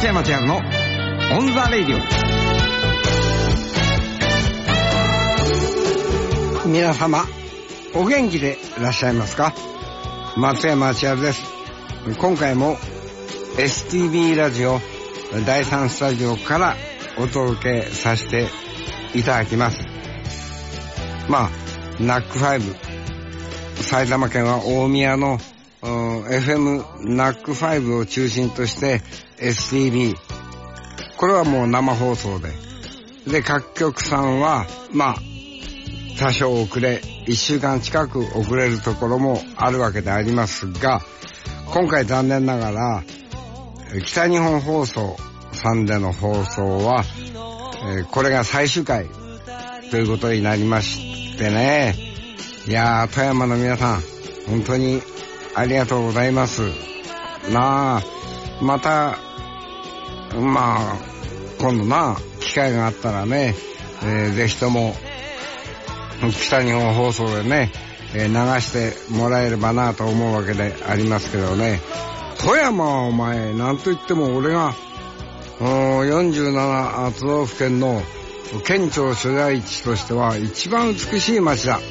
松山千春のオンザレイディオ。皆様お元気でいらっしゃいますか？松山千春です。今回も STB ラジオ第3スタジオからお届けさせていただきます。ナック5、埼玉県は大宮のFM ナック5を中心として STB、 これはもう生放送で各局さんは多少遅れ、1週間近く遅れるところもあるわけでありますが、今回残念ながら北日本放送さんでの放送は、これが最終回ということになりましてね。いやー、富山の皆さん本当にありがとうございます。また今度機会があったらね、ぜひとも北日本放送でね、流してもらえればなと思うわけでありますけどね。富山はお前なんといっても俺が47都道府県の県庁所在地としては一番美しい町だ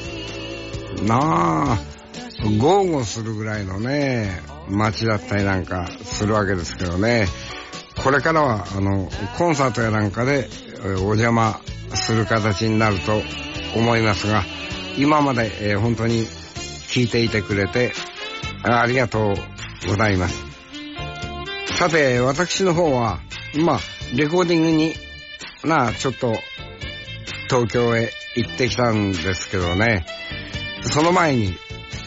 豪語するぐらいのね街だったりなんかするわけですけどね。これからはコンサートやなんかでお邪魔する形になると思いますが、今まで本当に聞いていてくれてありがとうございます。さて、私の方はレコーディングにちょっと東京へ行ってきたんですけどね、その前に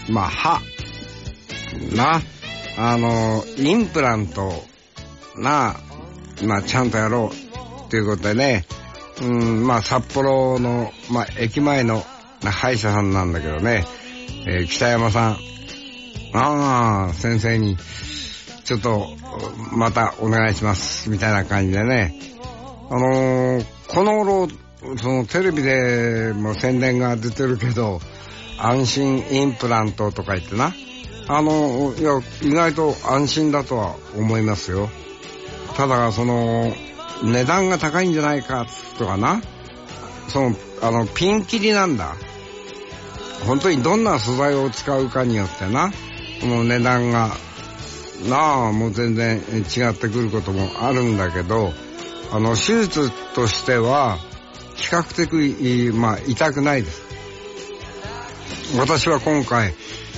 インプラントをちゃんとやろうということでね、札幌の駅前の歯医者さんなんだけどね、北山さん先生にちょっとまたお願いしますみたいな感じでね、この頃そのテレビでも宣伝が出てるけど、安心インプラントとか言っていや意外と安心だとは思いますよ。ただその値段が高いんじゃないかとかピンキリなんだ。本当にどんな素材を使うかによってこの値段がもう全然違ってくることもあるんだけど、手術としては比較的痛くないです。私は今回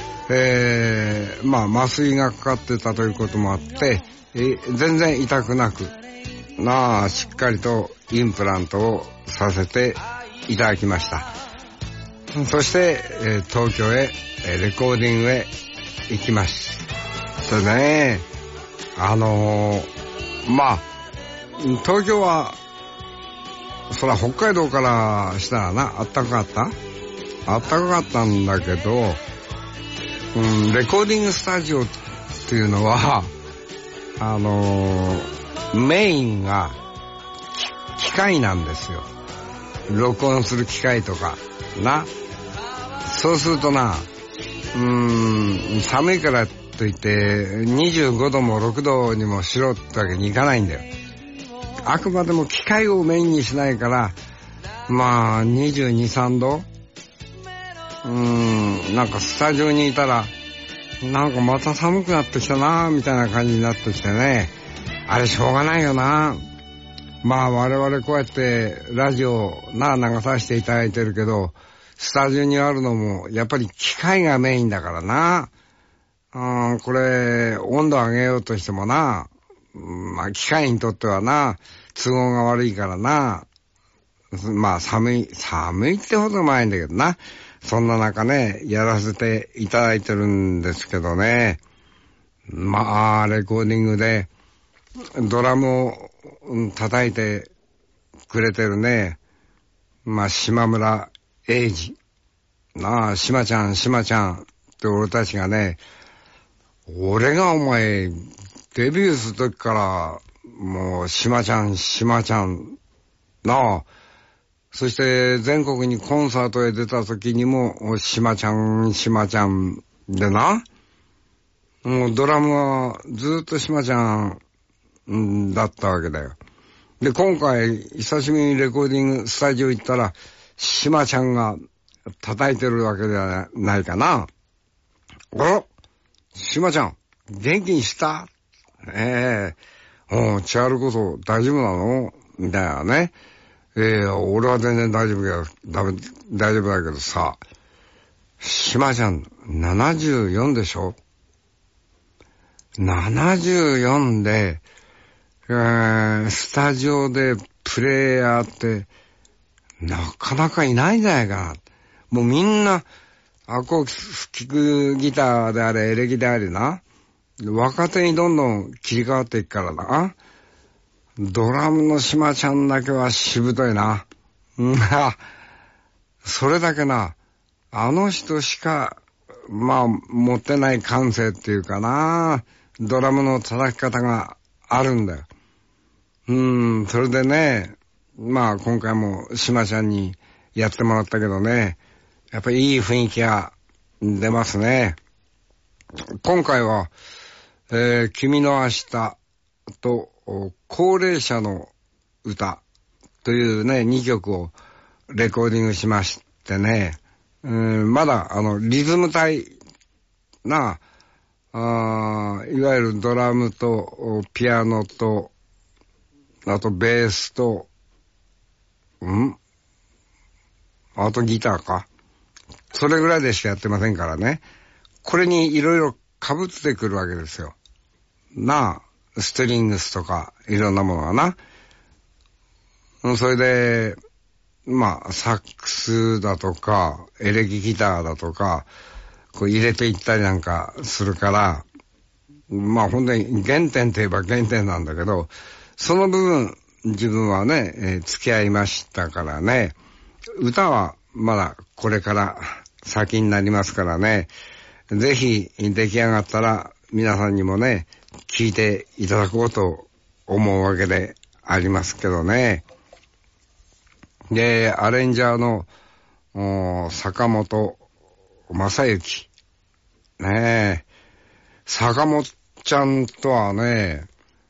麻酔がかかってたということもあって、全然痛くなくしっかりとインプラントをさせていただきました。そして、東京へレコーディングへ行きましたね。東京はそら北海道からしたらあったかかったんだけど、レコーディングスタジオっていうのはメインが機械なんですよ。録音する機械とかそうすると寒いからといって25度も6度にもしろってわけにいかないんだよ。あくまでも機械をメインにしないから22、3度スタジオにいたらまた寒くなってきたみたいな感じになってきてね、あれしょうがないよ我々こうやってラジオ流させていただいてるけど、スタジオにあるのもやっぱり機械がメインだからこれ温度上げようとしても機械にとっては都合が悪いから寒いってほど前んだけどそんな中ねやらせていただいてるんですけどね。レコーディングでドラムを叩いてくれてるね島村英二島ちゃんって俺たちがね、俺がお前デビューする時からもう島ちゃんそして全国にコンサートへ出た時にも島ちゃんでもうドラムはずっと島ちゃんだったわけだよ。で、今回、久しぶりにレコーディングスタジオ行ったら、島ちゃんが叩いてるわけではないかな。あら、島ちゃん、元気にした？千春こそ大丈夫なの？みたいなね。俺は全然大丈夫だけどさ、島ちゃん74でしょ？ 74 で、スタジオでプレイヤーってなかなかいないんじゃないかな。もうみんなアコーキックギターであれエレキであれな、若手にどんどん切り替わっていくからな。ドラムの島ちゃんだけはしぶといな。それだけな、あの人しか持ってない感性っていうかな、ドラムの叩き方があるんだよ。それでね、今回も島ちゃんにやってもらったけどね、やっぱりいい雰囲気が出ますね。今回は、君の明日と高齢者の歌というね、2曲をレコーディングしましてね、まだリズム隊な、いわゆるドラムとピアノと、あとベースと、あとギターか。それぐらいでしかやってませんからね。これにいろいろ被ってくるわけですよ。ストリングスとかいろんなものがな。それで、サックスだとか、エレキギターだとか、こう入れていったりなんかするから、本当に原点といえば原点なんだけど、その部分、自分はね、付き合いましたからね。歌はまだこれから先になりますからね。ぜひ出来上がったら皆さんにもね、聴いていただこうと思うわけでありますけどね。で、アレンジャーの坂本正幸。ねえ。坂本ちゃんとはね、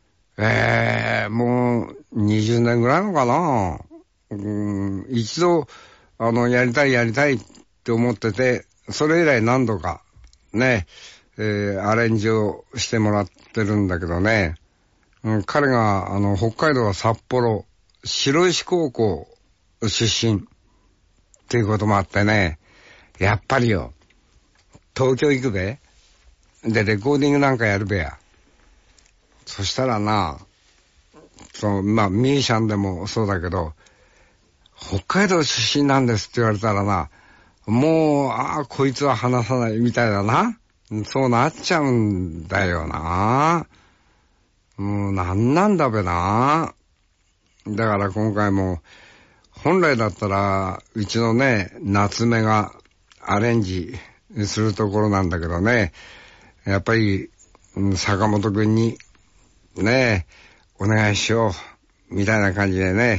もう20年ぐらいのかな。一度、やりたいって思ってて、それ以来何度かね、アレンジをしてもらってるんだけどね。彼が、北海道は札幌、白石高校出身っていうこともあってね、やっぱりよ、東京行くべ。で、レコーディングなんかやるべや。そしたらな、ミュージシャンでもそうだけど、北海道出身なんですって言われたらな、もう、こいつは話さないみたいだな。そうなっちゃうんだよな。もうなんだべな。だから今回も、本来だったら、うちのね、夏目がアレンジするところなんだけどね、やっぱり、坂本くんに、ね、お願いしよう、みたいな感じでね、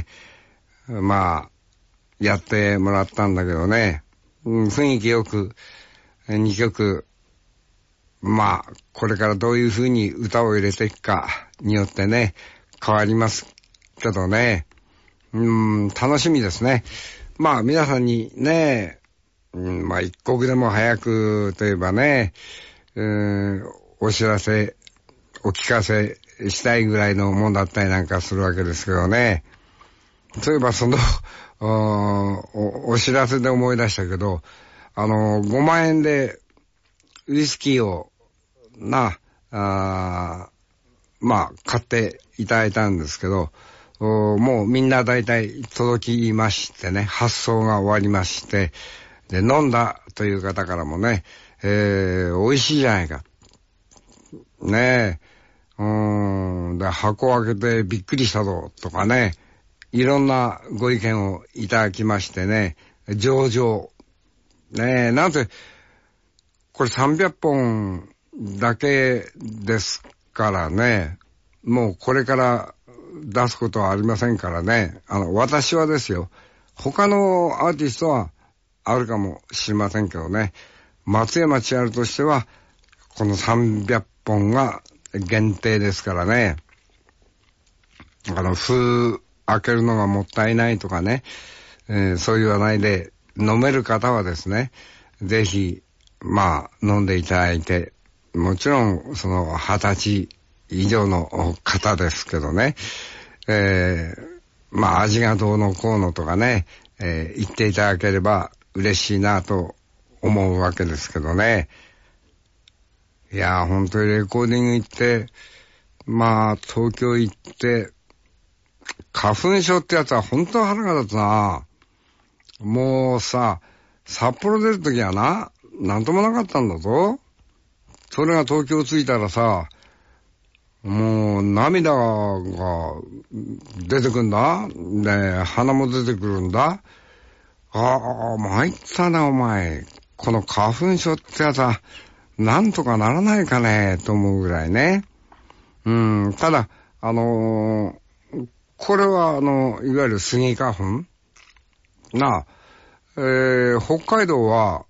やってもらったんだけどね、雰囲気よく、2曲、これからどういう風に歌を入れていくかによってね、変わりますけどね、楽しみですね。皆さんにね、一刻でも早くといえばね、お知らせ、お聞かせしたいぐらいのもんだったりなんかするわけですけどね。そういえばお知らせで思い出したけど、5万円でウイスキーを買っていただいたんですけど、もうみんな大体届きましてね、発送が終わりまして、で、飲んだという方からもね、美味しいじゃないか。ねえ、で、箱を開けてびっくりしたぞとかね、いろんなご意見をいただきましてね、上々。ねえ、なんせ、これ300本だけですからね、もうこれから出すことはありませんからね、私はですよ、他のアーティストはあるかもしれませんけどね、松山千春としては、この300本が限定ですからね。 封開けるのがもったいないとかね、そう言わないで飲める方はですね、ぜひ、飲んでいただいて、もちろん、20歳以上の方ですけどね、味がどうのこうのとかね、言っていただければ嬉しいなと思うわけですけどね。いや、本当にレコーディング行って、東京行って、花粉症ってやつは本当腹が立つな。もうさ、札幌出るときはなんともなかったんだぞ。それが東京着いたらさ、もう涙が出てくんだ。で、鼻も出てくるんだ。参ったなお前。この花粉症ってやつは、なんとかならないかね、と思うぐらいね。ただ、これはいわゆるスギ花粉北海道は、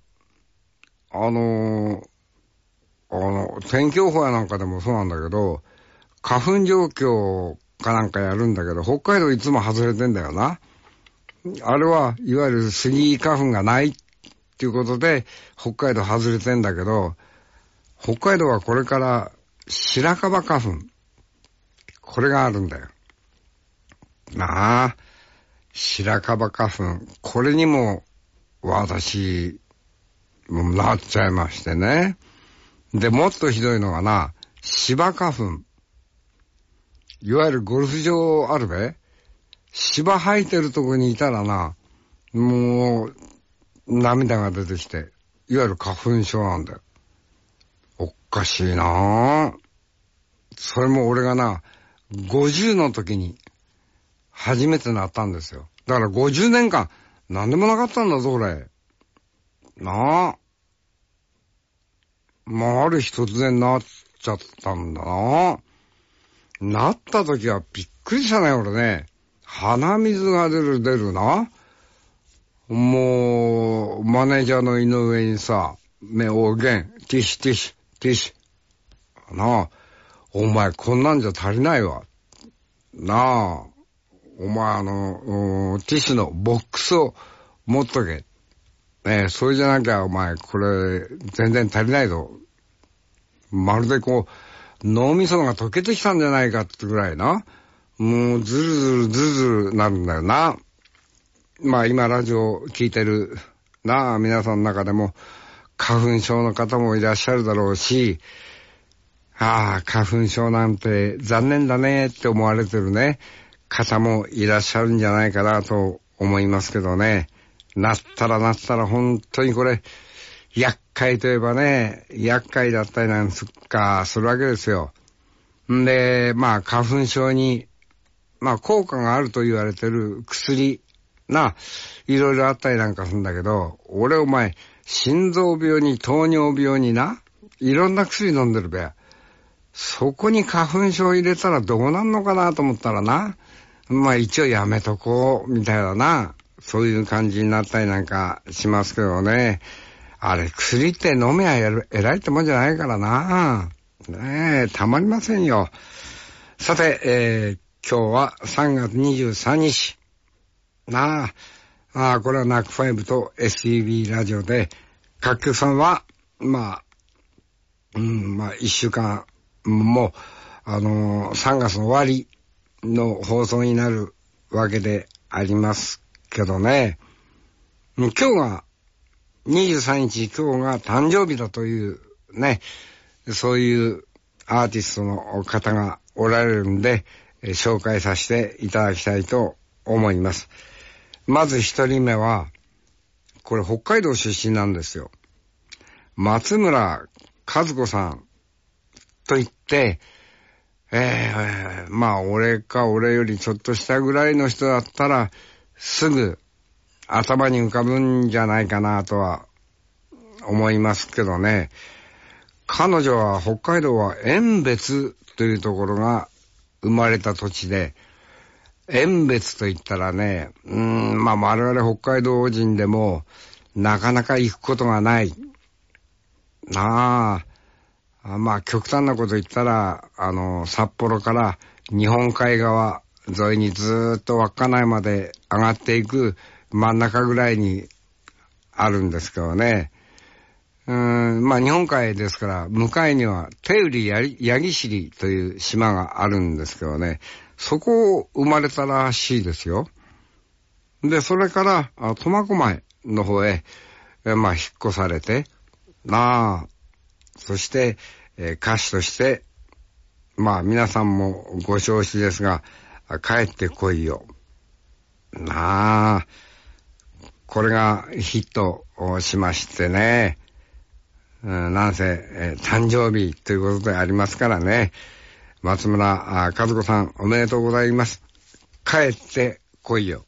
天気予報やなんかでもそうなんだけど、花粉状況かなんかやるんだけど、北海道いつも外れてんだよな。あれはいわゆるスギ花粉がないっていうことで、北海道外れてんだけど、北海道はこれから白樺花粉。これがあるんだよ。白樺花粉。これにも私、なっちゃいましてね。で、もっとひどいのが芝花粉。いわゆるゴルフ場あるべ。芝生えてるとこにいたらもう、涙が出てきて、いわゆる花粉症なんだよ。おっかしいなぁ。それも俺が50の時に、初めてなったんですよ。だから50年間、何でもなかったんだぞ、俺。ある日突然なっちゃったんだな。なった時はびっくりしたね、俺ね。鼻水が出るな。もう、マネージャーの井上にさ、おげん、ティッシュ。お前こんなんじゃ足りないわ。お前ティッシュのボックスを持っとけ。それじゃなきゃお前これ全然足りないぞ。まるで脳みそが溶けてきたんじゃないかってぐらいもうずるなるんだよな。今ラジオ聞いてる皆さんの中でも花粉症の方もいらっしゃるだろうし、花粉症なんて残念だねって思われてるね方もいらっしゃるんじゃないかなと思いますけどね。なったら本当にこれ厄介といえばね、厄介だったりなんするわけですよ。んで、花粉症に効果があると言われてる薬いろいろあったりなんかするんだけど、俺お前心臓病に糖尿病にいろんな薬飲んでるべ。そこに花粉症入れたらどうなんのかなと思ったら一応やめとこうみたいなそういう感じになったりなんかしますけどね。あれ薬って飲めや偉いってもんじゃないからねえ、たまりませんよ。さて、今日は3月23日。これはナック5と SEB ラジオで、各局さんは、一週間、もう、3月の終わりの放送になるわけでありますけどね。今日が、23日、今日が誕生日だというね、そういうアーティストの方がおられるんで、紹介させていただきたいと思います。まず一人目は、これ北海道出身なんですよ。松村和子さんと言って、俺よりちょっと下ぐらいの人だったら、すぐ頭に浮かぶんじゃないかなとは思いますけどね。彼女は北海道は遠別というところが生まれた土地で、遠別と言ったらね、我々北海道人でもなかなか行くことがない。極端なこと言ったら、札幌から日本海側、 沿いにずーっと稚内まで上がっていく真ん中ぐらいにあるんですけどね。まあ日本海ですから向かいには手売八木尻という島があるんですけどね、そこを生まれたらしいですよ。でそれから苫小牧の方へ、まあ引っ越されてそして、歌手としてまあ皆さんもご承知ですが、帰ってこいよこれがヒットをしましてね、なんせ、誕生日ということでありますからね。松村和子さんおめでとうございます。帰ってこいよ。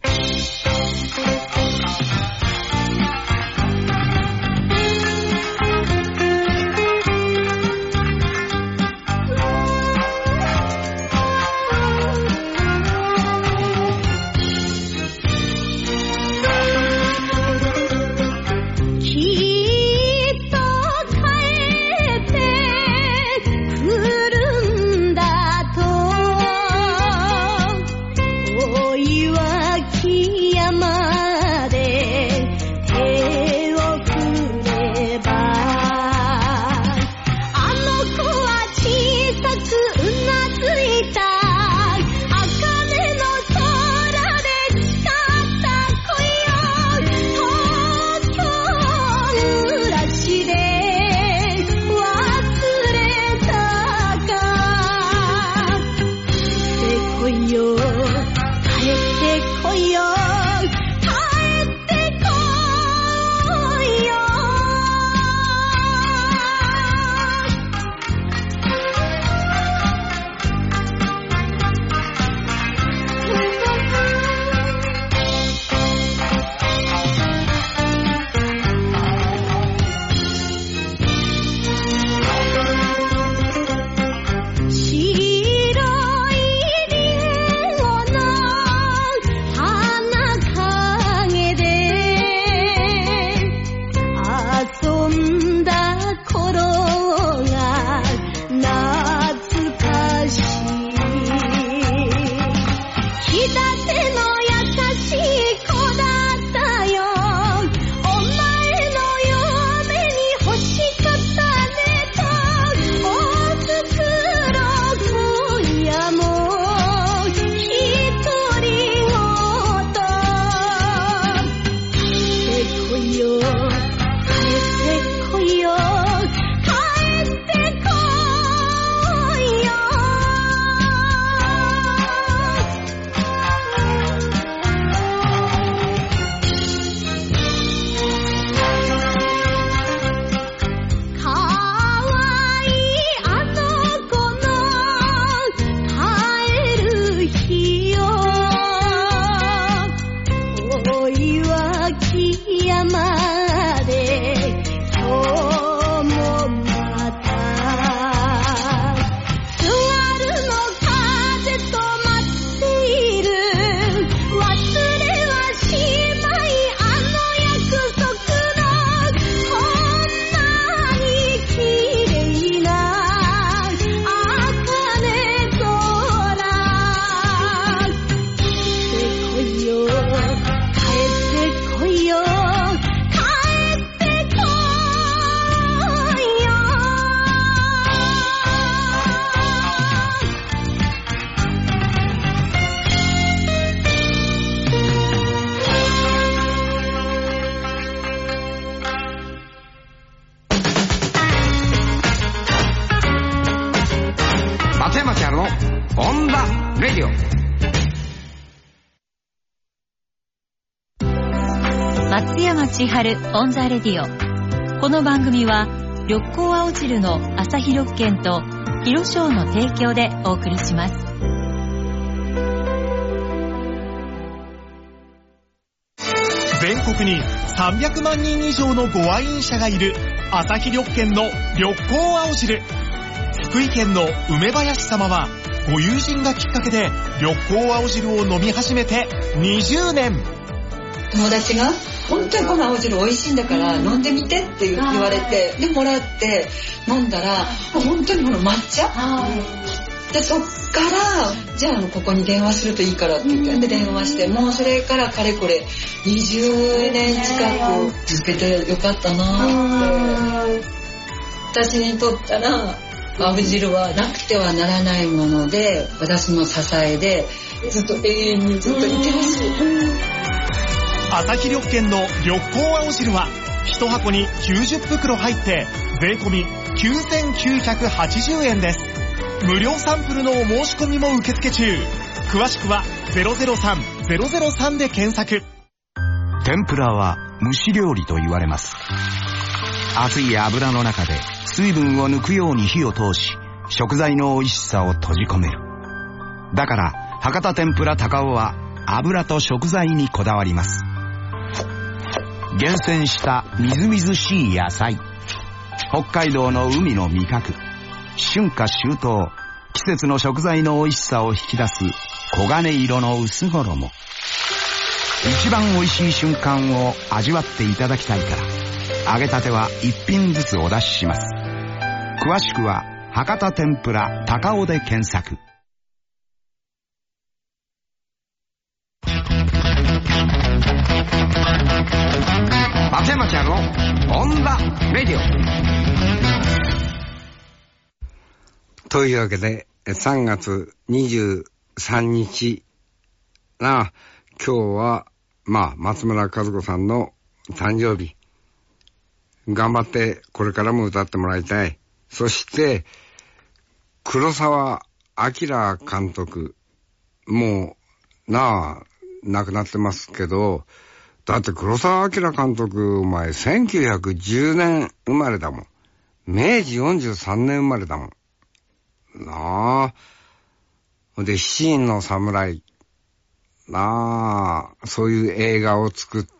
松山千春オンザレディオ。この番組は緑光青汁の朝日緑券と広商の提供でお送りします。 全国に300万人以上のご愛飲者がいる朝日緑券の緑光青汁。福井県の梅林様はご友人がきっかけで緑光青汁を飲み始めて20年。 友達が本当にこの青汁美味しいんだから飲んでみてって言われて、でもらって飲んだら本当にこの抹茶でそっからじゃあここに電話するといいからって言って電話して、もうそれからかれこれ20年近く続けてよかったなって。私にとったら青汁はなくてはならないもので、私の支えでずっと永遠にずっといてほしい。 朝日緑券の緑光青汁は1箱に90袋入って税込9980円です。無料サンプルのお申し込みも受付中。詳しくは003-003で検索。 天ぷらは蒸し料理と言われます。熱い油の中で水分を抜くように火を通し、食材の美味しさを閉じ込める。だから博多天ぷら高尾は油と食材にこだわります。厳選したみずみずしい野菜、北海道の海の味覚、春夏秋冬、季節の食材の美味しさを引き出す黄金色の薄衣。一番美味しい瞬間を味わっていただきたいから、揚げたては一品ずつお出しします。詳しくは博多天ぷら高尾で検索。 松山ちゃんのオンザレディオというわけで、3月23日な、今日は松村和子さんの誕生日。頑張ってこれからも歌ってもらいたい。そして黒澤明監督もう亡くなってますけど、だって黒澤明監督お前1910年生まれだもん。明治43年生まれだもんなあ。で七人の侍なあ、そういう映画を作って、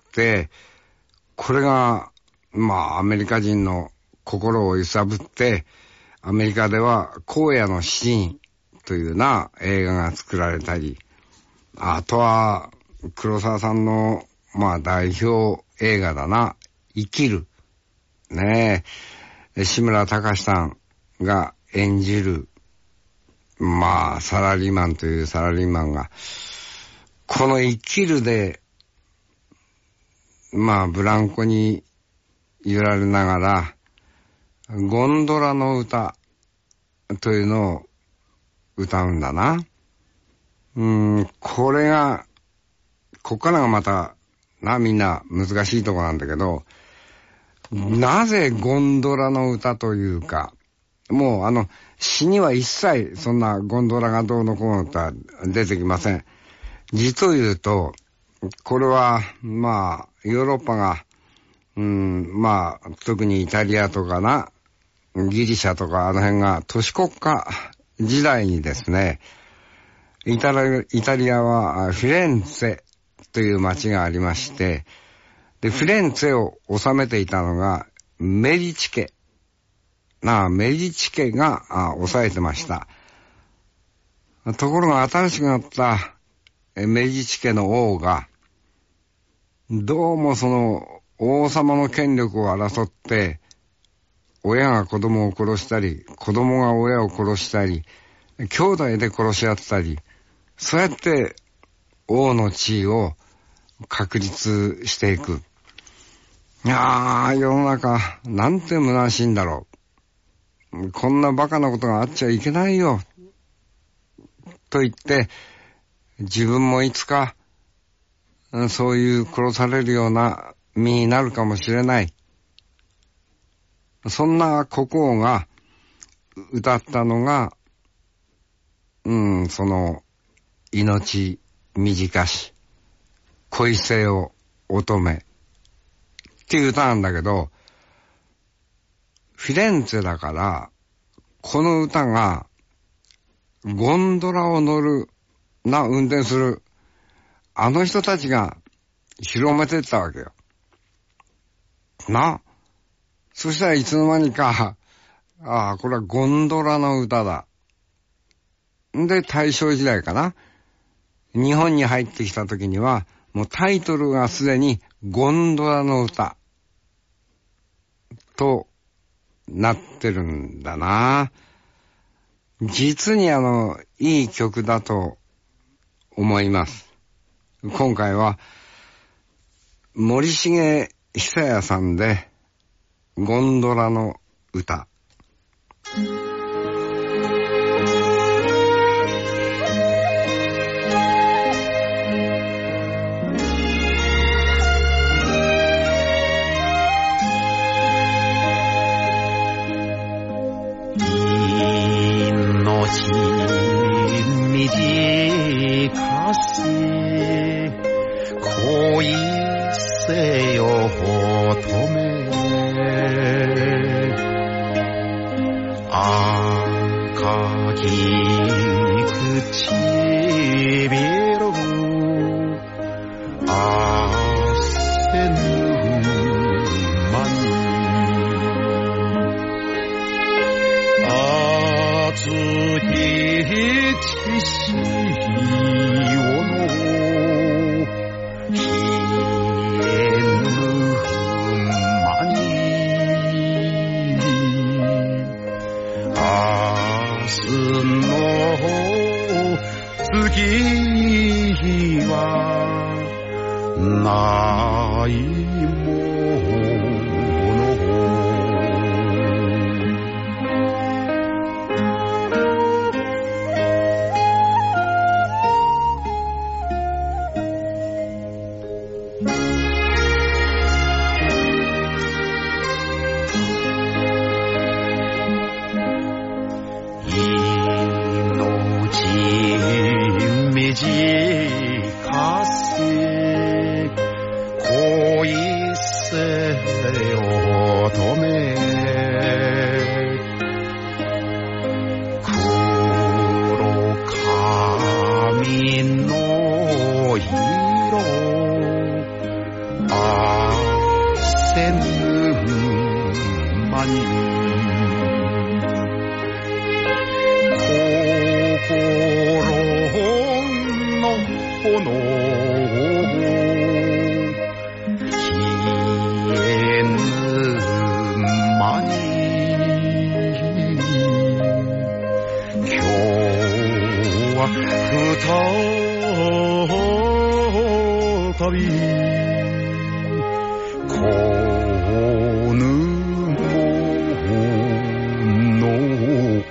これがアメリカ人の心を揺さぶって、アメリカでは荒野の七人という映画が作られたり、あとは黒澤さんの代表映画だな、生きるねえ、志村隆さんが演じるサラリーマンというサラリーマンが、この生きるでブランコに揺られながらゴンドラの歌というのを歌うんだな。これがこっからがまたみんな難しいとこなんだけど、なぜゴンドラの歌というか、もう詩には一切そんなゴンドラがどうのこうの歌出てきません。実を言うと、これはヨーロッパが特にイタリアとかギリシャとかあの辺が都市国家時代にですね、イタリアはフィレンツェという町がありまして、でフィレンツェを治めていたのがメディチ家が治めてました。ところが新しくなったメディチ家の王がどうもその王様の権力を争って、親が子供を殺したり、子供が親を殺したり、兄弟で殺し合ったり、そうやって王の地位を確立していく。いやー、世の中なんて虚しいんだろう。こんなバカなことがあっちゃいけないよ。と言って、自分もいつかそういう殺されるような身になるかもしれない。そんな国王が歌ったのが、その命短し恋せよ乙女っていう歌なんだけど、フィレンツェだからこの歌がゴンドラを乗る運転するあの人たちが広めてったわけよ。そしたらいつの間にか、これはゴンドラの歌だ。で、大正時代かな。日本に入ってきた時には、もうタイトルがすでにゴンドラの歌となってるんだな。 実にいい曲だと思います。今回は森重久彌さんでゴンドラの歌。 短し恋せよ乙女赤き唇汗ぬまに熱き血潮の冷えぬ間に明日の月はないもの短せ恋せよ乙女黒髪の色汗ぬまに炎消えぬ間に今日は再びこぬもの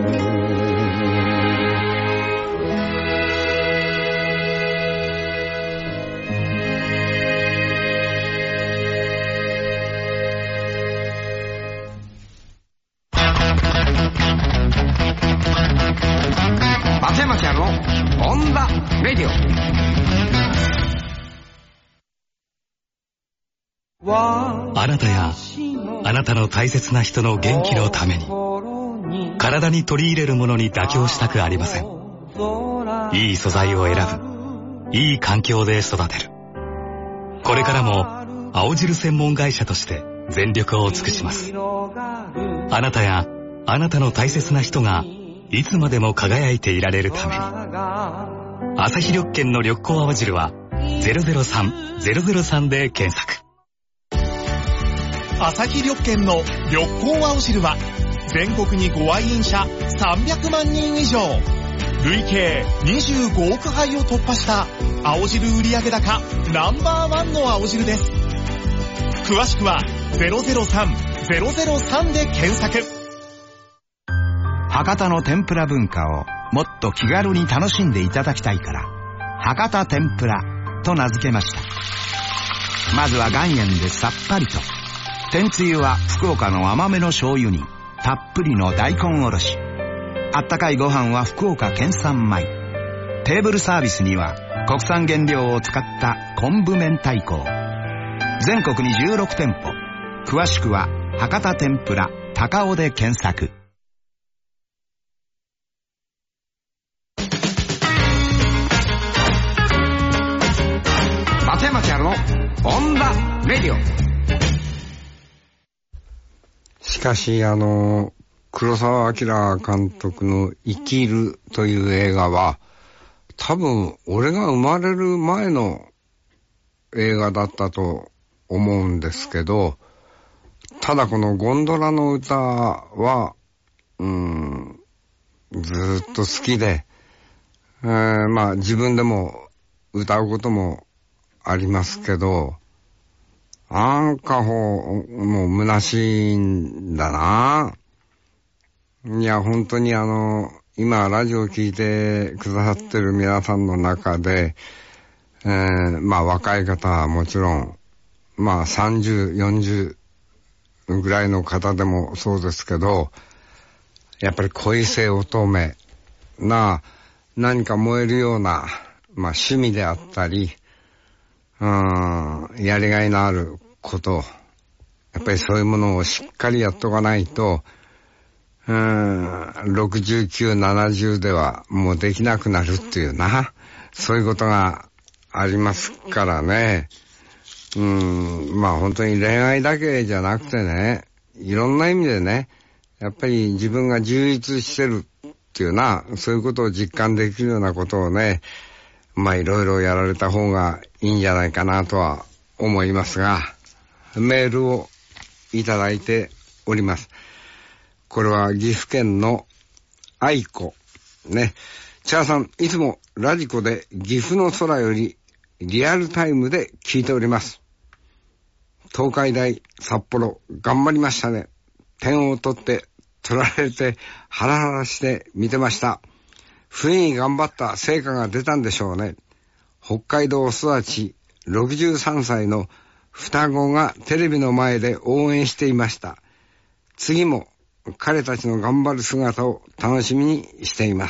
松山千春のオンザレディオ。 あなたやあなたの大切な人の元気のために体に取り入れるものに妥協したくありません。いい素材を選ぶ、いい環境で育てる。これからも青汁専門会社として全力を尽くします。あなたやあなたの大切な人がいつまでも輝いていられるために、アサヒ緑健の緑光青汁は003-003で検索。 アサヒ緑健の緑光青汁は全国にご愛飲者300万人以上、累計25億杯を突破した青汁売上高No.1の青汁です。詳しくは003-003で検索。 博多の天ぷら文化をもっと気軽に楽しんでいただきたいから博多天ぷらと名付けました。まずは岩塩でさっぱりと。天つゆは福岡の甘めの醤油にたっぷりの大根おろし。あったかいご飯は福岡県産米。テーブルサービスには国産原料を使った昆布明太子。全国に16店舗。詳しくは博多天ぷら高尾で検索。松山千春のオンザレディオ。 しかし黒澤明監督の生きるという映画は多分俺が生まれる前の映画だったと思うんですけど、ただこのゴンドラの歌はずっと好きで、まあ自分でも歌うこともありますけど、なんかもう虚しいんだな。いや、本当に今ラジオを聞いてくださってる皆さんの中で、まあ若い方はもちろん、まあ30、40ぐらいの方でもそうですけど、やっぱり恋性乙女な何か燃えるような、まあ趣味であったり、やりがいのあること、やっぱりそういうものをしっかりやっとかないと、69、70ではもうできなくなるっていうな、そういうことがありますからね。まあ本当に恋愛だけじゃなくてね、いろんな意味でね、やっぱり自分が充実してるっていうな、そういうことを実感できるようなことをね、まあいろいろやられた方がいいんじゃないかなとは思いますが、メールをいただいております。これは岐阜県の愛子ね。茶さん、いつもラジコで岐阜の空よりリアルタイムで聞いております。東海大札幌頑張りましたね。点を取って取られてハラハラして見てました。冬に頑張った成果が出たんでしょうね。北海道育ち63歳の双子がテレビの前で応援していました。次も彼たちの頑張る姿を楽しみにしています。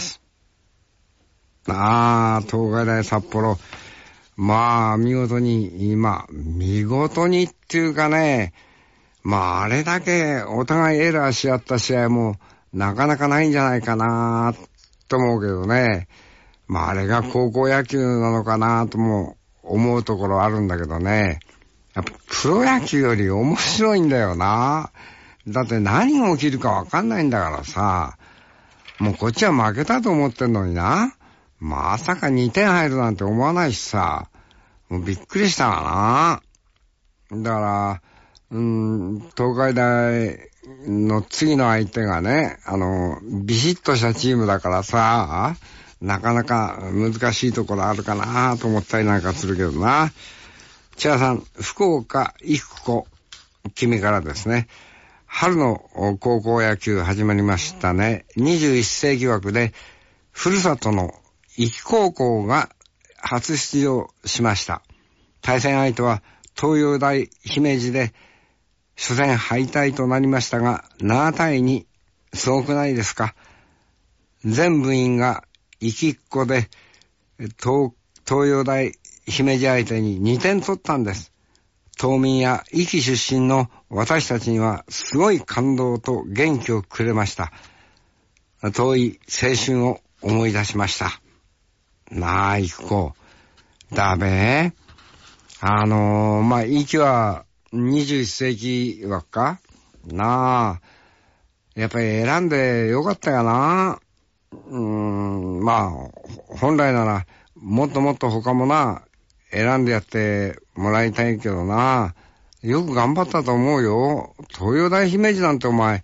東海大札幌、まあ見事にっていうかね、まああれだけお互いエラーし合った試合もなかなかないんじゃないかなと思うけどね。まああれが高校野球なのかなとも思うところあるんだけどね。やっぱプロ野球より面白いんだよな。だって何が起きるかわかんないんだからさ。もうこっちは負けたと思ってんのにな。まさか2点入るなんて思わないしさ。もうびっくりしたわな。だから、東海大の次の相手がね、ビシッとしたチームだからさ、なかなか難しいところあるかなと思ったりなんかするけどな。千葉さん、福岡育子、君からですね。春の高校野球始まりましたね。21世紀枠で、ふるさとの壱岐高校が初出場しました。対戦相手は東洋大姫路で、初戦敗退となりましたが、7対2、すごくないですか？全部員が壱岐っ子で、東洋大姫路相手に2点取ったんです。島民や壱岐出身の私たちにはすごい感動と元気をくれました。遠い青春を思い出しました。なあ、行こう。だべ。まあ、壱岐は21世紀枠かなあ。やっぱり選んでよかったよな。まあ、本来ならもっともっと他もな、選んでやってもらいたいけどな。よく頑張ったと思うよ。東洋大姫路なんてお前、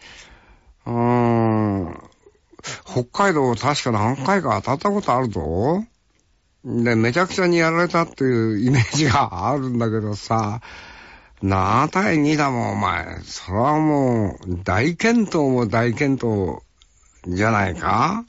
北海道確か何回か当たったことあるぞ。で、めちゃくちゃにやられたっていうイメージがあるんだけどさ、7対2だもんお前。それはもう大健闘も大健闘じゃないか。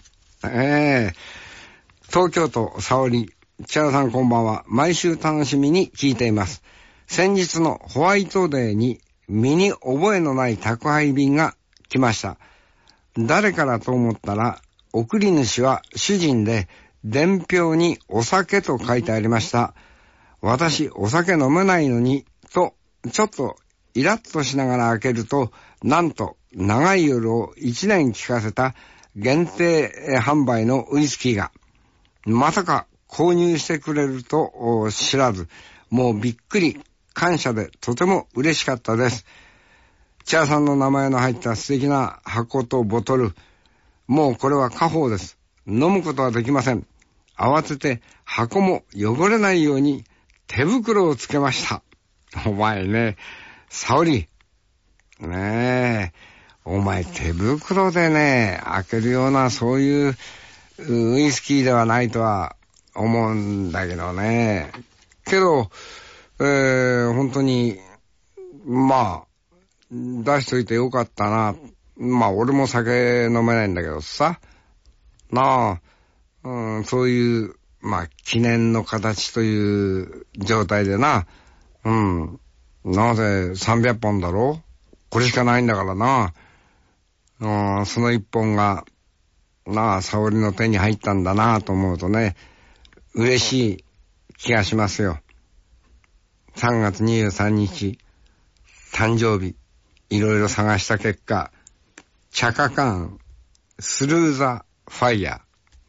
東京都沙織、千原さんこんばんは。毎週楽しみに聞いています。先日のホワイトデーに身に覚えのない宅配便が来ました。誰からと思ったら、送り主は主人で、伝票にお酒と書いてありました。私お酒飲めないのに、とちょっとイラッとしながら開けると、なんと長い夜を1年効かせた限定販売のウイスキーが、まさか購入してくれると知らず、もうびっくり感謝でとても嬉しかったです。千葉さんの名前の入った素敵な箱とボトル、もうこれは家宝です。飲むことはできません。慌てて箱も汚れないように手袋をつけました。お前ね、沙織。ねえ。 お前手袋でね、開けるようなそういうウイスキーではないとは思うんだけどね。けど、本当に、まあ、出しといてよかったな。まあ、俺も酒飲めないんだけどさ。なあ、そういう、まあ、記念の形という状態でな。なぜ300本だろ？これしかないんだからな。その一本が、なあ、沙織の手に入ったんだなと思うとね、嬉しい気がしますよ。3月23日、誕生日、いろいろ探した結果、チャカカーン、スルーザ・ファイヤー。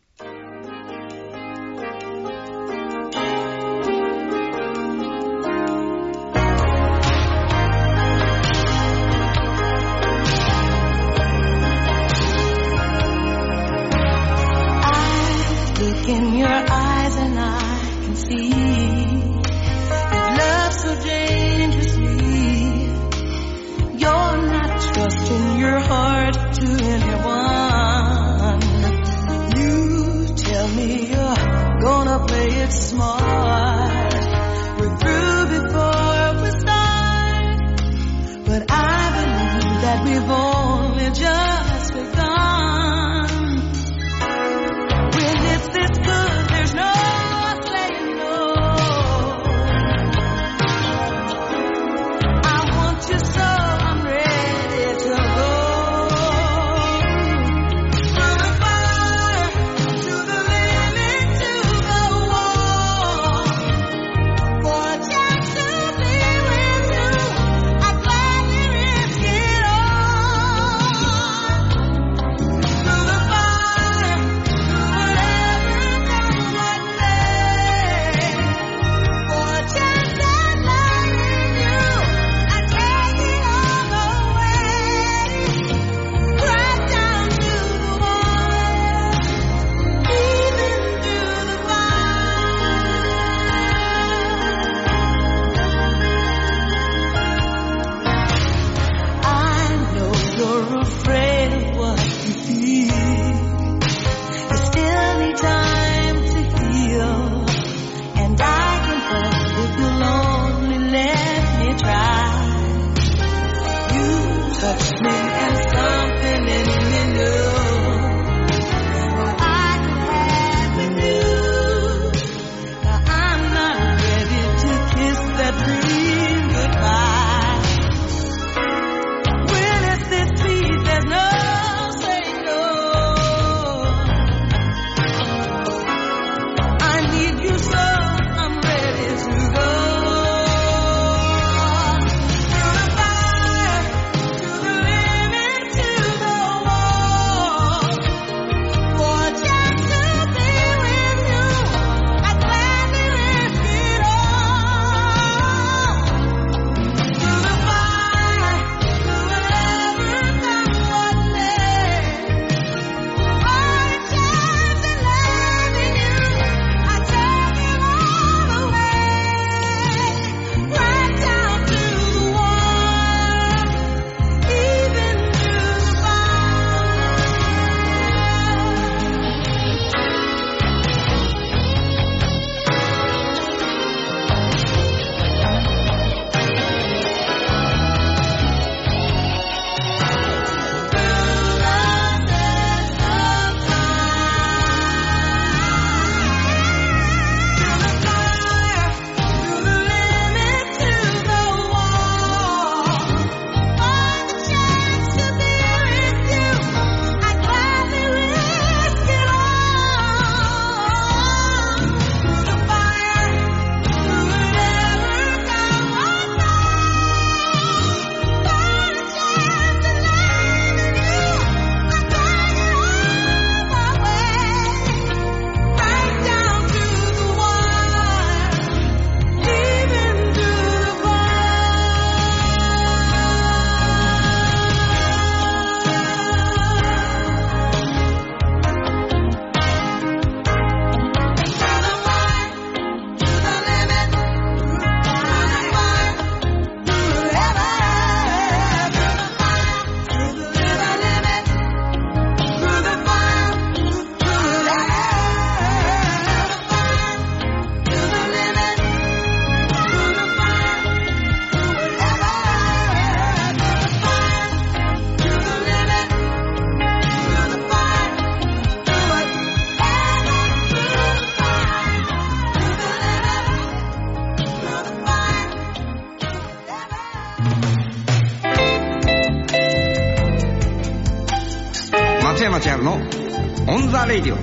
In your eyes and I can see that love so dangerously. You're not trusting your heart to anyone. You tell me you're gonna play it smart. We're through before we start, but I believe that we've only just begun. It's good, there's no saying no. I want you so I'm ready to go. Through the fire, to the limit, to the wall. 町春のオンザレイディオ。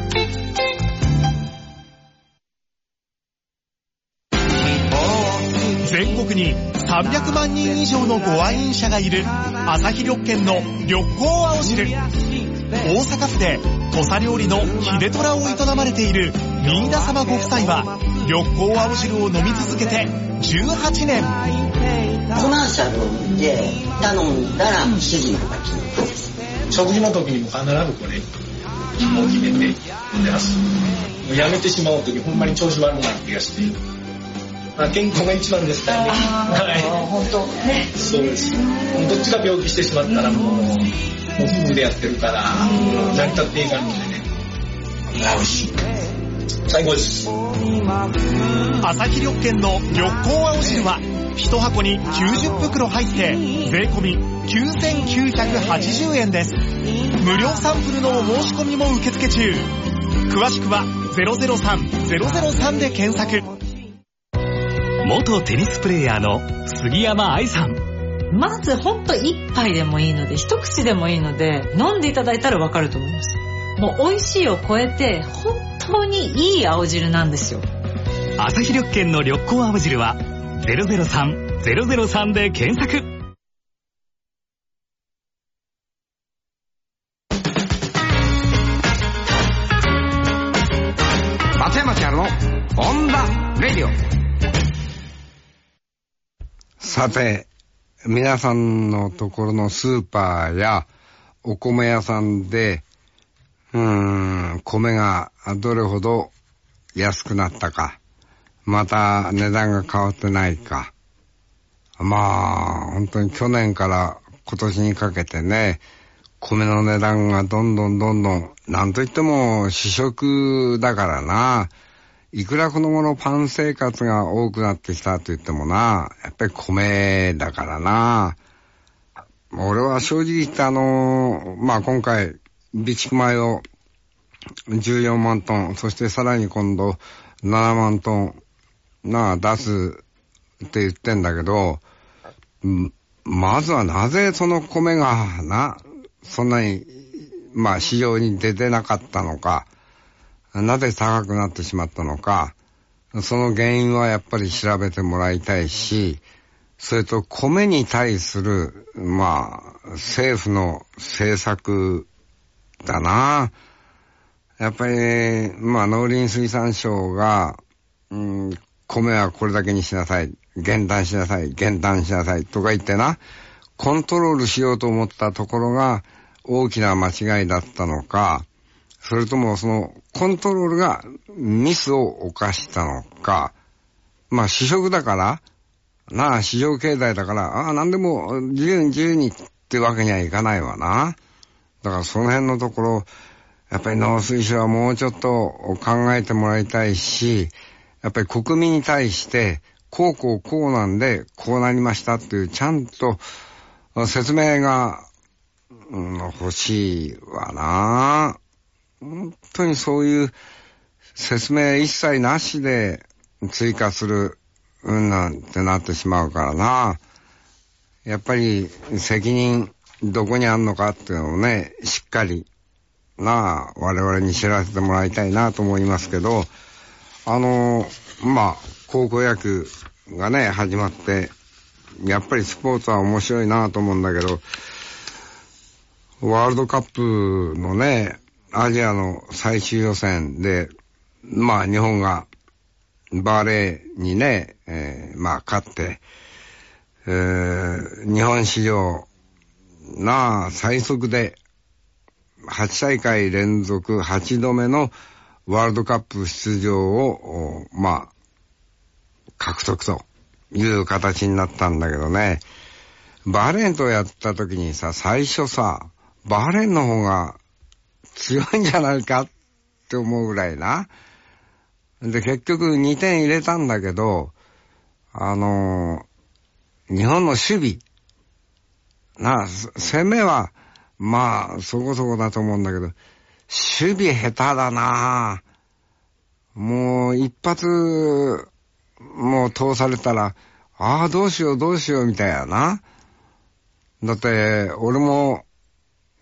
全国に300万人以上のご愛飲者がいる朝日緑見の緑光青汁。大阪府で土佐料理の秀虎を営まれている三田様ご夫妻は緑光青汁を飲み続けて18年。 コマーシャルで頼んだら主人とか決めてます。 食事の時にも必ずこれ肝を決めて飲んでます。もうやめてしまう時ほんまに調子悪くなる気がして、健康が一番ですからね。 本当ね。そうです。 どっちか病気してしまったらもう夫婦でやってるから成り立っていかんのでね。美味しい。最高です。 朝日緑見の緑光青汁は1箱に90袋入って税込9980円です。無料サンプルのお申し込みも受付中。詳しくは003-003で検索。 元テニスプレーヤーの杉山愛さん。 まずほんと一杯でもいいので、一口でもいいので飲んでいただいたらわかると思います。もう美味しいを超えて本当にいい青汁なんですよ。 朝日緑見の緑光青汁は003-003で検索。 松山千春のオンダレディオ。さて、皆さんのところのスーパーやお米屋さんで米がどれほど安くなったか、また値段が変わってないか。本当に去年から今年にかけてね、米の値段がどんどんなんといっても主食だからな。いくらこの頃パン生活が多くなってきたと言ってもな、やっぱり米だからな。俺は正直言って今回備蓄米を14万トン、そしてさらに今度7万トン出すって言ってんだけど、まずはなぜその米がそんなに市場に出てなかったのか、なぜ高くなってしまったのか、その原因はやっぱり調べてもらいたいし、それと米に対する政府の政策だな。やっぱり農林水産省が米はこれだけにしなさい、減反しなさいとか言ってな、コントロールしようと思ったところが大きな間違いだったのか、それともそのコントロールがミスを犯したのか。主食だから市場経済だから何でも自由にってわけにはいかないわな。だからその辺のところやっぱり農水省はもうちょっと考えてもらいたいし、やっぱり国民に対してこうなんでこうなりましたっていうちゃんと説明が、欲しいわな。本当にそういう説明一切なしで追加するなんてなってしまうからな。やっぱり責任どこにあんのかっていうのをね、しっかり我々に知らせてもらいたいなと思いますけど、高校野球がね始まって、やっぱりスポーツは面白いなと思うんだけど、ワールドカップのねアジアの最終予選で日本がバーレーンにね、勝って、日本史上最速で8大会連続8度目のワールドカップ出場を獲得という形になったんだけどね、バーレーンとやった時に最初バーレーンの方が強いんじゃないかって思うぐらいな。で、結局2点入れたんだけど、日本の守備、攻めは、そこそこだと思うんだけど、守備下手だな。もう一発、もう通されたら、どうしようみたいな。だって、俺も、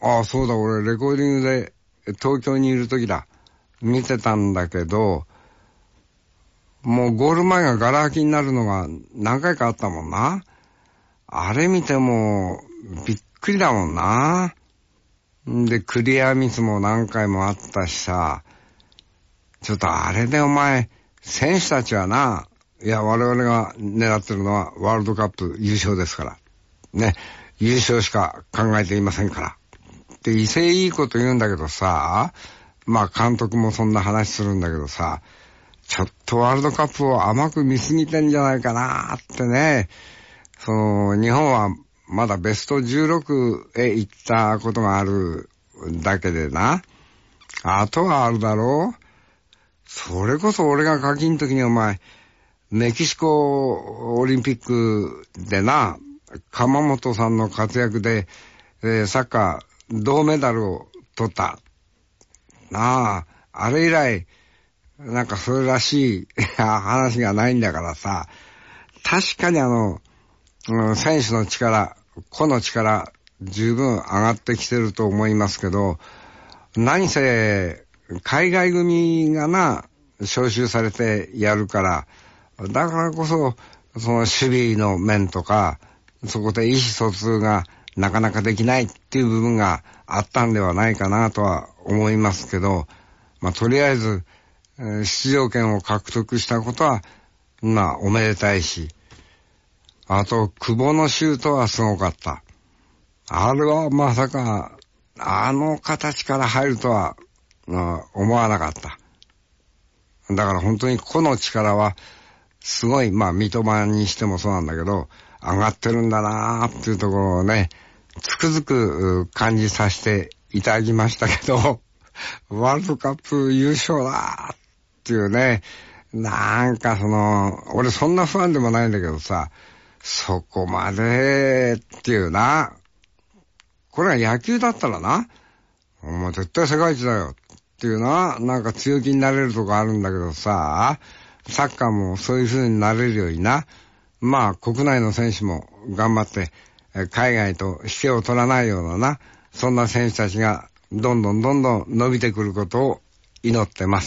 ああ、そうだ、俺レコーディングで東京にいる時だ。見てたんだけど、もうゴール前がガラ空きになるのが何回かあったもんな。あれ見てもびっくりだもんな。で、クリアミスも何回もあったしさ、ちょっとあれでお前、選手たちはな、いや、我々が狙ってるのはワールドカップ優勝ですから。ね、優勝しか考えていませんから。で、威勢いいこと言うんだけどさ、まあ監督もそんな話するんだけどさ、ちょっとワールドカップを甘く見すぎてんじゃないかなってね。日本はまだベスト16へ行ったことがあるだけでな。あとはあるだろう。それこそ俺がガキの時にお前、メキシコオリンピックでな、鎌本さんの活躍で、サッカー銅メダルを取った。なあ、あれ以来、なんかそれらしい話がないんだからさ、確かに選手の力、個の力、十分上がってきてると思いますけど、何せ、海外組がな、招集されてやるから、だからこそ、その守備の面とか、そこで意思疎通がなかなかできないっていう部分があったんではないかなとは思いますけど、まあとりあえず、出場権を獲得したことは、まあおめでたいし、あと、久保のシュートはすごかった。あれはまさか、あの形から入るとは、思わなかった。だから本当に個の力は、すごい、まあ三笘にしてもそうなんだけど、上がってるんだなーっていうところをね、つくづく感じさせていただきましたけど、ワールドカップ優勝だーっていうね、なんか俺そんなファンでもないんだけどさ、そこまでっていうな。これは野球だったらな、もう絶対世界一だよっていうな、なんか強気になれるとこあるんだけどさ、サッカーもそういう風になれるようにな、まあ国内の選手も頑張って海外と引けを取らないようなな、そんな選手たちがどんどん伸びてくることを祈ってます。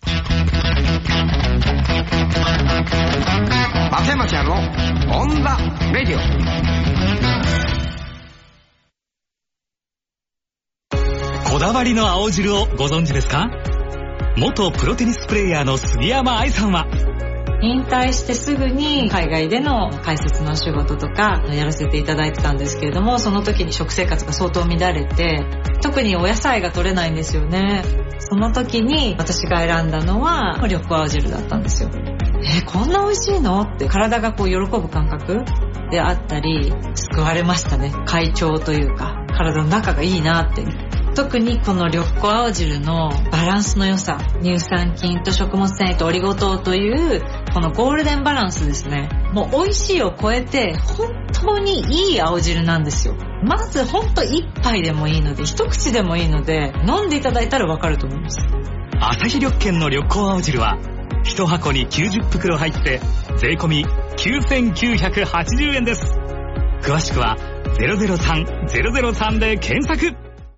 松山ちゃんのオンザレディオ。 こだわりの青汁をご存知ですか？元プロテニスプレーヤーの杉山愛さんは、 引退してすぐに海外での解説の仕事とかやらせていただいてたんですけれども、その時に食生活が相当乱れて、特にお野菜が取れないんですよね。その時に私が選んだのは緑黄青汁だったんですよ。こんな美味しいのって体がこう喜ぶ感覚であったり、救われましたね。快調というか体の中がいいなって。特にこの緑黄青汁のバランスの良さ、乳酸菌と食物繊維とオリゴ糖というこのゴールデンバランスですね。もう美味しいを超えて本当にいい青汁なんですよ。まず本当一杯でもいいので、一口でもいいので飲んでいただいたらわかると思います。 アサヒ緑健の緑黄青汁は1箱に90袋入って税込み9980円です。詳しくは 003-003 で検索。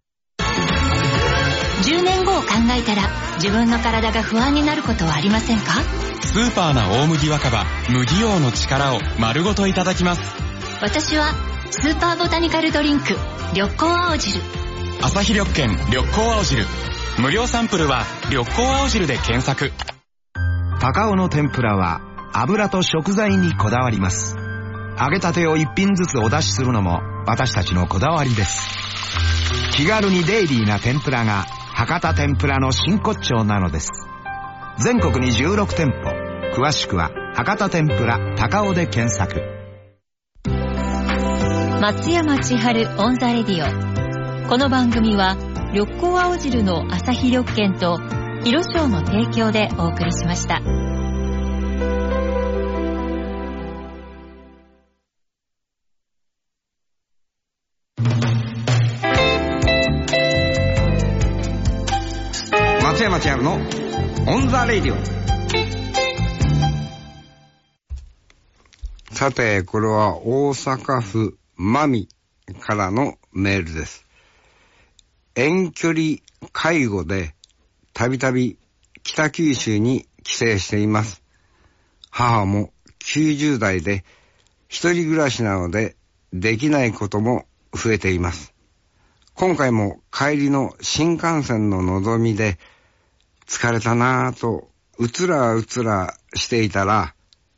10年後を考えたら自分の体が不安になることはありませんか？ スーパーな大麦若葉麦王の力を丸ごといただきます。 私はスーパーボタニカルドリンク緑黄青汁。 アサヒ緑健緑黄青汁、無料サンプルは緑黄青汁で検索。 高尾の天ぷらは油と食材にこだわります。揚げたてを一品ずつお出しするのも私たちのこだわりです。気軽にデイリーな天ぷらが博多天ぷらの真骨頂なのです。全国に16店舗、詳しくは博多天ぷら高尾で検索。 松山千春オンザレディオ。この番組は緑黄青汁のアサヒ緑健と広商の提供でお送りしました。 松山千春のオンザレディオ。 さて、これは大阪府真美からのメールです。 遠距離介護でたびたび北九州に帰省しています。母も90代で一人暮らしなのでできないことも増えています。今回も帰りの新幹線ののぞみで疲れたなぁとうつらうつらしていたら、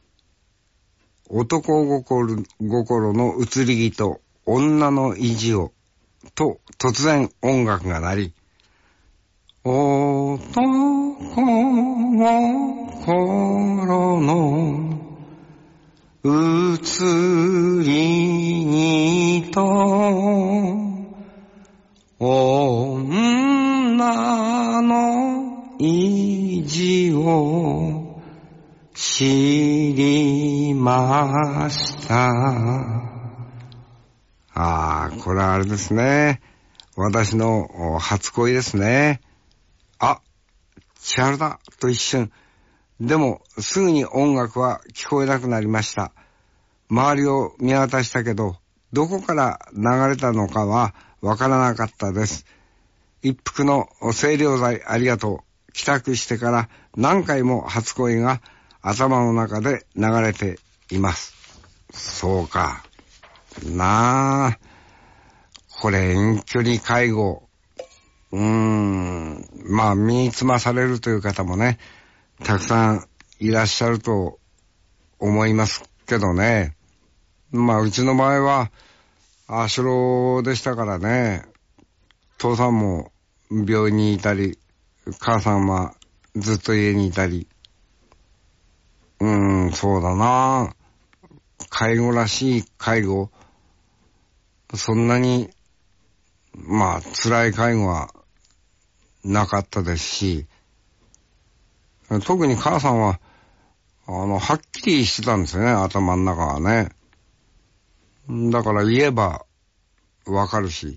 男心の移り気と女の意地をと突然音楽が鳴り、男心の移り気と女の意地を知りました。これはあれですね。私の初恋ですね。千春だと一瞬。でもすぐに音楽は聞こえなくなりました。周りを見渡したけど、どこから流れたのかはわからなかったです。一服の清涼剤ありがとう。帰宅してから何回も初恋が頭の中で流れています。そうか。これ遠距離介護。身につまされるという方もね、たくさんいらっしゃると思いますけどね。うちの場合は、足郎でしたからね、父さんも病院にいたり、母さんはずっと家にいたり。そうだな。介護らしい介護。そんなに、辛い介護はなかったですし、特に母さんは、はっきりしてたんですよね、頭の中はね。だから言えばわかるし。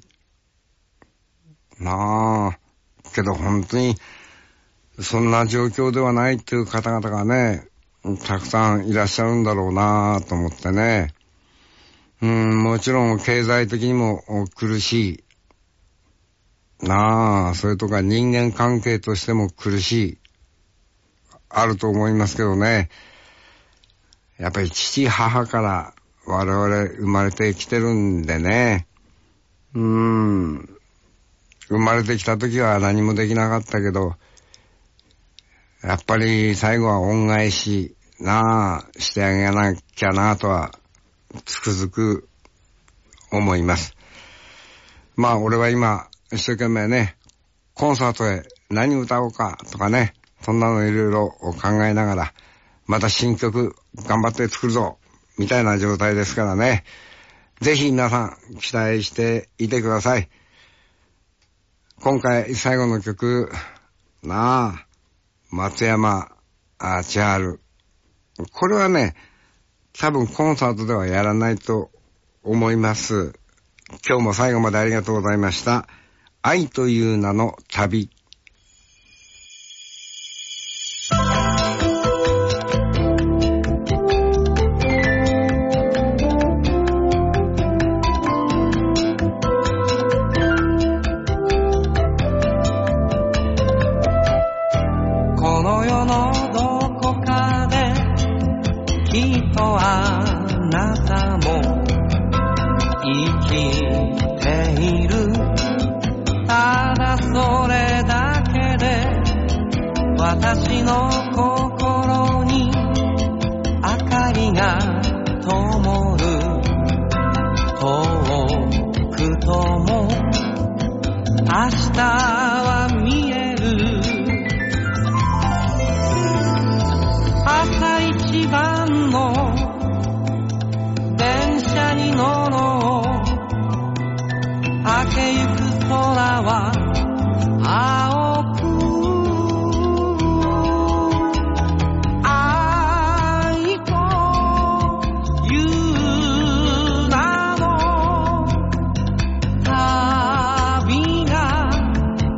けど本当に、そんな状況ではないっていう方々がね、たくさんいらっしゃるんだろうなと思ってね。もちろん経済的にも苦しい。それとか人間関係としても苦しい。あると思いますけどね。やっぱり父母から我々生まれてきてるんでね。生まれてきた時は何もできなかったけど、やっぱり最後は恩返ししてあげなきゃなとはつくづく思います。俺は今一生懸命ね、コンサートへ何歌おうかとかね、そんなのいろいろ考えながら、また新曲頑張って作るぞみたいな状態ですからね。ぜひ皆さん期待していてください。今回最後の曲、松山千春。これはね、多分コンサートではやらないと思います。今日も最後までありがとうございました。愛という名の旅。 この世のどこかできっとあなたも生きている。ただそれだけで私の心に明かりが灯る。遠くとも明日は見える。朝一番の電車に乗ろう。明けゆく空は青く。愛という名の旅が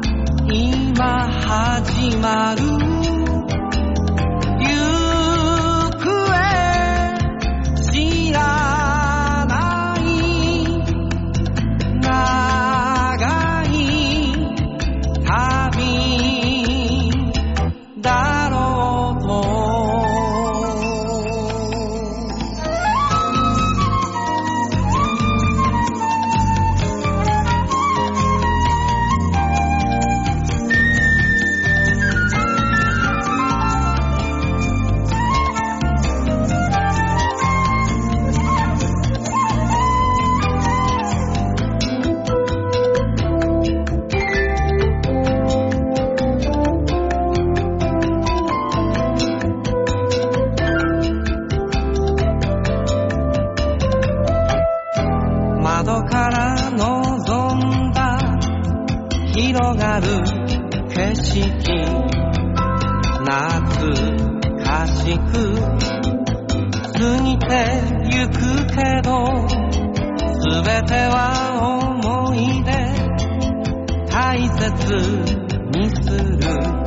しき懐かしく過ぎてゆくけどすべては思い出大切にする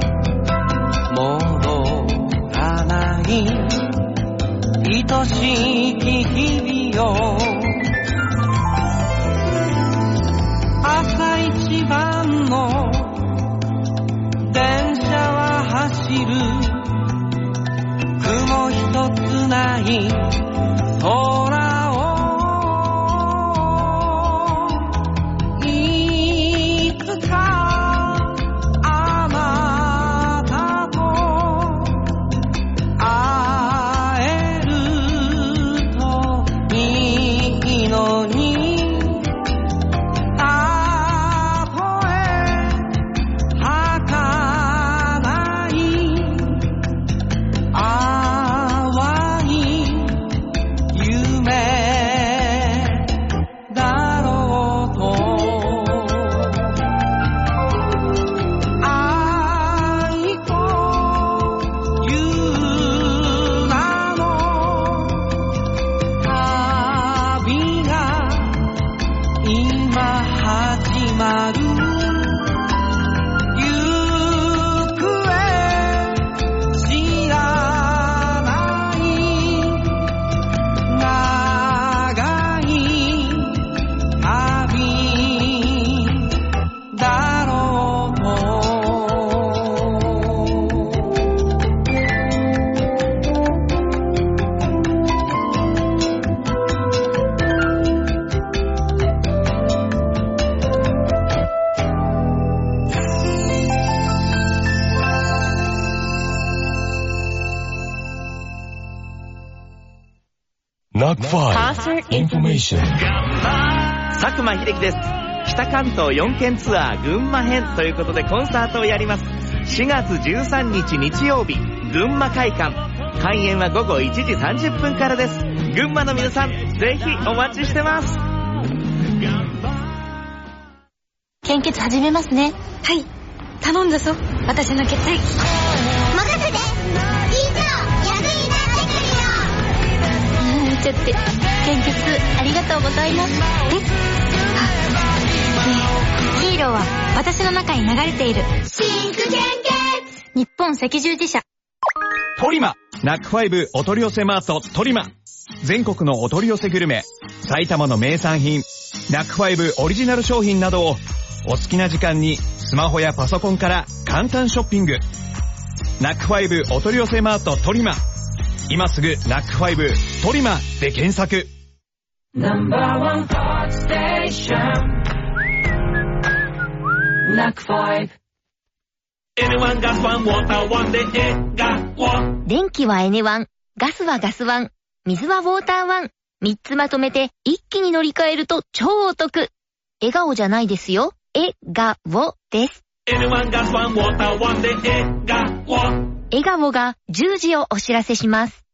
戻らない愛しき日々よ朝一番の電車は走る雲一つない空をいつかあなたと会えるといいのに佐久間秀樹です。北関東4県ツアー群馬編ということでコンサートをやります。4月13日日曜日、群馬会館。開演は午後1時30分からです。群馬の皆さん、ぜひお待ちしてます。 献血始めますね。 はい、頼んだぞ、私の血液。任せて、いいぞ、役に立ってくるよ。 ちょって献血ありがとうございます。 ヒーローは私の中に流れている。 シンク献血日本赤十字社。 トリマナックファイブお取り寄せマートトリマ。全国のお取り寄せグルメ、埼玉の名産品ナックファイブオリジナル商品などをお好きな時間にスマホやパソコンから簡単ショッピング。ナックファイブお取り寄せマートトリマ。今すぐナックファイブトリマで検索。 ナンバーワントークステーションナックファイブ。 N1 ガスワンウォーターワンで笑顔。 電気は N1、ガスはガスワン、水はウォーターワン。3つまとめて一気に乗り換えると超お得。笑顔じゃないですよ、笑顔です。 N1 ガスワンウォーターワンで笑顔。 笑顔が10時をお知らせします。